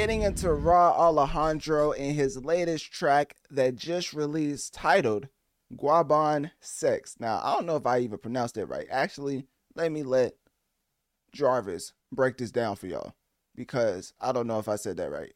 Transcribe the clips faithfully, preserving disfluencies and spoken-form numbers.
getting into Raw Alejandro and his latest track that just released titled Guaban Sex. Now, I don't know if I even pronounced it right. Actually, let me let Jarvis break this down for y'all because I don't know if I said that right.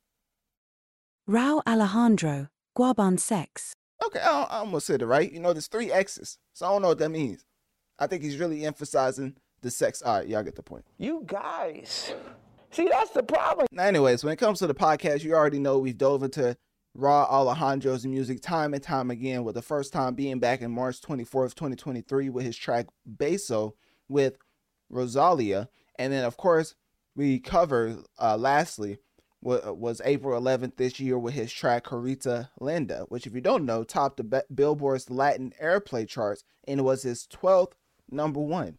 Rao Alejandro, Guaban Sex. Okay, I, I almost said it right. You know, there's three X's, so I don't know what that means. I think he's really emphasizing the sex. All right, y'all get the point. You guys, see, that's the problem. Now, anyways, when it comes to the podcast, you already know we've dove into Raw Alejandro's music time and time again, with the first time being back in March twenty-fourth, twenty twenty-three with his track Beso with Rosalia. And then, of course, we covered, uh, lastly, what was April eleventh this year with his track Corita Linda, which, if you don't know, topped the Billboard's Latin airplay charts and was his twelfth number one.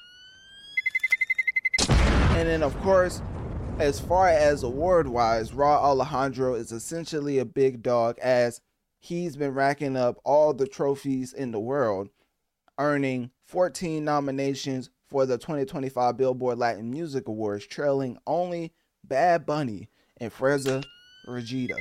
And then, of course, as far as award-wise, Raw Alejandro is essentially a big dog, as he's been racking up all the trophies in the world, earning fourteen nominations for the twenty twenty-five Billboard Latin Music Awards, trailing only Bad Bunny and Freza Regida.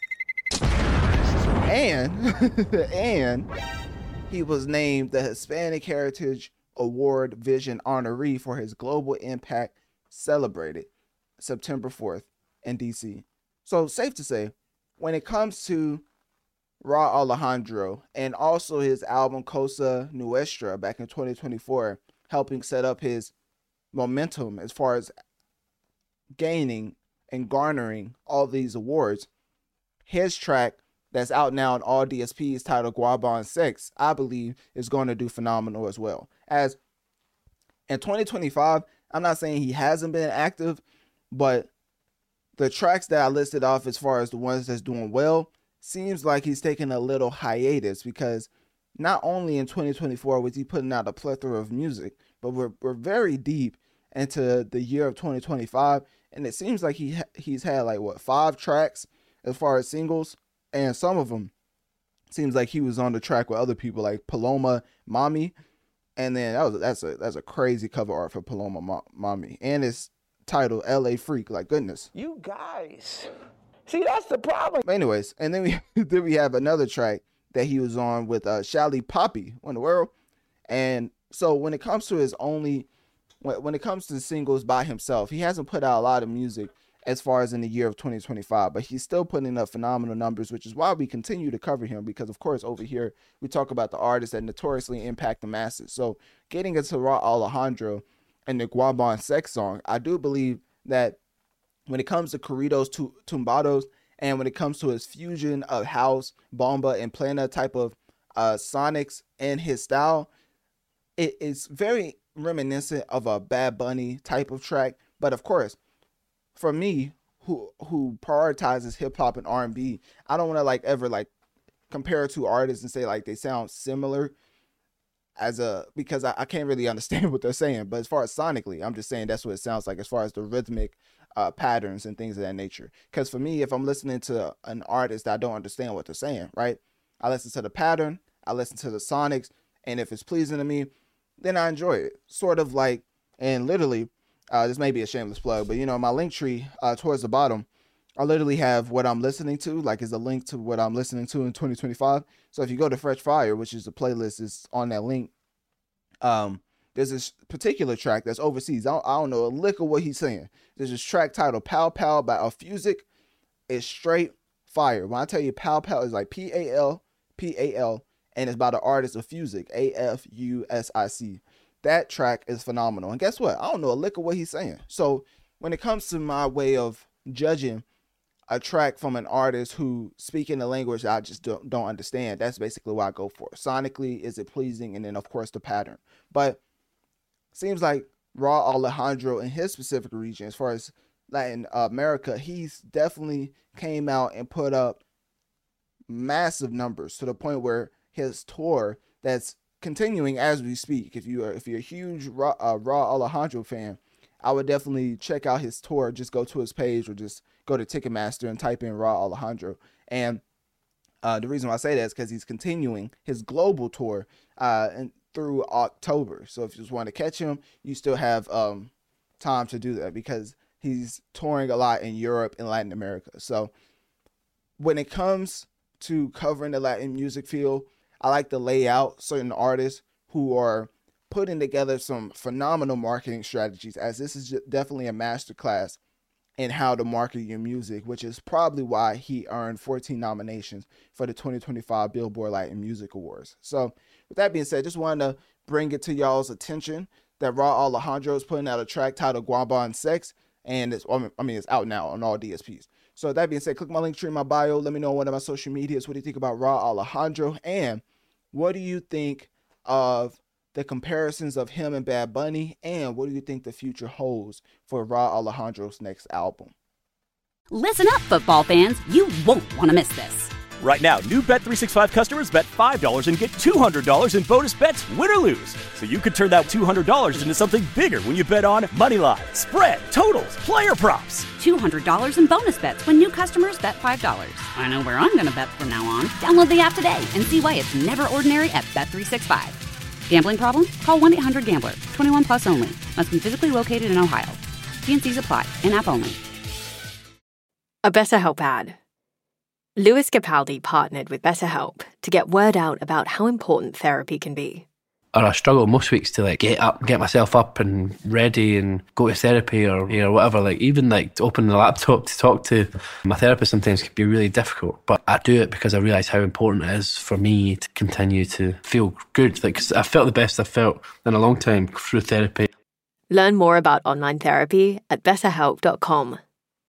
And, and he was named the Hispanic Heritage Award Vision honoree for his global impact, celebrated September fourth in D C. So, safe to say, when it comes to Raw Alejandro and also his album Cosa Nuestra back in twenty twenty-four, helping set up his momentum as far as gaining and garnering all these awards, his track that's out now on all D S Ps titled Guaban Sex, I believe, is going to do phenomenal as well. As in twenty twenty-five, I'm not saying he hasn't been active, but the tracks that I listed off as far as the ones that's doing well, seems like he's taking a little hiatus, because not only in twenty twenty-four was he putting out a plethora of music, but we're, we're very deep into the year of twenty twenty-five, and it seems like he ha- he's had like what five tracks as far as singles, and some of them seems like he was on the track with other people like Paloma Mami, and then that was that's a that's a crazy cover art for Paloma Ma- Mami, and it's titled L A Freak. Like, goodness, You guys, see, that's the problem. but anyways, and then we then we have another track that he was on with uh Shelly Poppy, what in the world. And so when it comes to his only when, when it comes to singles by himself, he hasn't put out a lot of music as far as in the year of twenty twenty-five, but he's still putting up phenomenal numbers, which is why we continue to cover him, because of course over here we talk about the artists that notoriously impact the masses. So getting into Raw Alejandro and the Guaban Sex song, I do believe that when it comes to Corridos Tumbados, and when it comes to his fusion of house, bomba, and plena type of uh, sonics in his style, it is very reminiscent of a Bad Bunny type of track. But of course, for me, who who prioritizes hip hop and R and B, I don't want to like ever like compare two artists and say like they sound similar, as a because I, I can't really understand what they're saying. But as far as sonically, I'm just saying that's what it sounds like as far as the rhythmic uh, patterns and things of that nature. Because for me, if I'm listening to an artist, I don't understand what they're saying, right? I listen to the pattern, I listen to the sonics, and if it's pleasing to me, then I enjoy it. Sort of like, and literally, uh, this may be a shameless plug, but you know, my link tree uh, towards the bottom, I literally have what I'm listening to, like is a link to what I'm listening to in twenty twenty-five. So if you go to Fresh Fire, which is the playlist is on that link, um, there's this particular track that's overseas. I don't, I don't know a lick of what he's saying. There's this track titled Pal Pal by Alfusic. It's straight fire. When I tell you Pal Pal is like P A L P A L, and it's by the artist Alfusic, A F U S I C. That track is phenomenal. And guess what? I don't know a lick of what he's saying. So when it comes to my way of judging a track from an artist who speaking the language I just don't, don't understand, that's basically what I go for. Sonically, is it pleasing? And then of course the pattern. But seems like Raw Alejandro in his specific region, as far as Latin America, he's definitely came out and put up massive numbers to the point where his tour that's continuing as we speak. If you are if you're a huge Raw, uh, Raw Alejandro fan, I would definitely check out his tour. Just go to his page or just go to Ticketmaster and type in Raw Alejandro. And uh, the reason why I say that is because he's continuing his global tour uh, and through October. So if you just want to catch him, you still have um, time to do that, because He's touring a lot in Europe and Latin America. So when it comes to covering the Latin music field, I like to lay out certain artists who are putting together some phenomenal marketing strategies, as this is definitely a masterclass in how to market your music, which is probably why he earned fourteen nominations for the twenty twenty-five Billboard Latin Music Awards. So with that being said, just wanted to bring it to y'all's attention that Raw Alejandro is putting out a track titled Guaban Sex, and it's, I mean, it's out now on all D S Ps. So with that being said, click my link tree in my bio. Let me know on one of my social medias. What do you think about Raw Alejandro? And what do you think of the comparisons of him and Bad Bunny, and what do you think the future holds for Raw Alejandro's next album? Listen up, football fans. You won't want to miss this. Right now, new Bet three sixty-five customers bet five dollars and get two hundred dollars in bonus bets, win or lose. So you could turn that two hundred dollars into something bigger when you bet on money line, spread, totals, player props. two hundred dollars in bonus bets when new customers bet five dollars. I know where I'm going to bet from now on. Download the app today and see why it's never ordinary at Bet three sixty-five. Gambling problem? Call one eight hundred gambler. twenty-one plus only. Must be physically located in Ohio. T and C's apply. In-app only. A BetterHelp ad. Louis Capaldi partnered with BetterHelp to get word out about how important therapy can be. Or I struggle most weeks to like get up, get myself up and ready and go to therapy or, you know, whatever. Like even like to open the laptop to talk to my therapist sometimes can be really difficult. But I do it because I realise how important it is for me to continue to feel good. Like 'cause I felt the best I've felt in a long time through therapy. Learn more about online therapy at better help dot com.